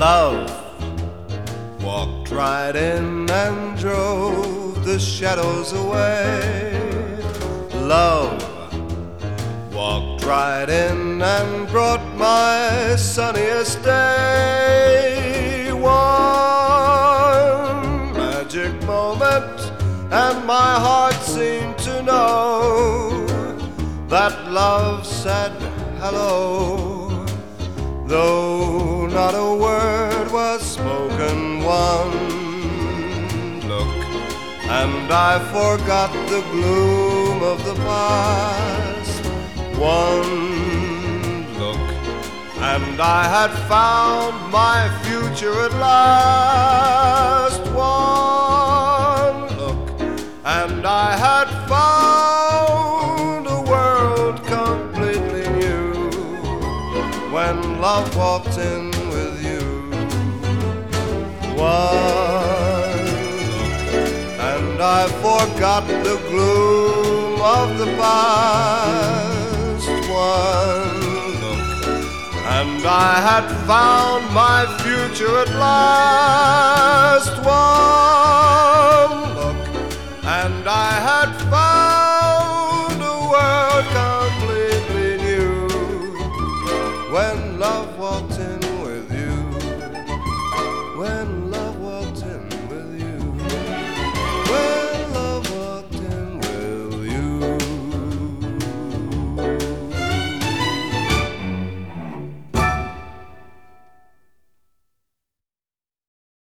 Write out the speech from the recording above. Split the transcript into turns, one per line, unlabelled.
Love walked right in and drove the shadows away. Love walked right in and brought my sunniest day. One magic moment and my heart seemed to know that love said hello, though not a word was spoken. One look and I forgot the gloom of the past. One look and I had found my future at last. One look and I had found a world completely new when love walked in with you. One look and I forgot the gloom of the past. One look and I had found my future at last. One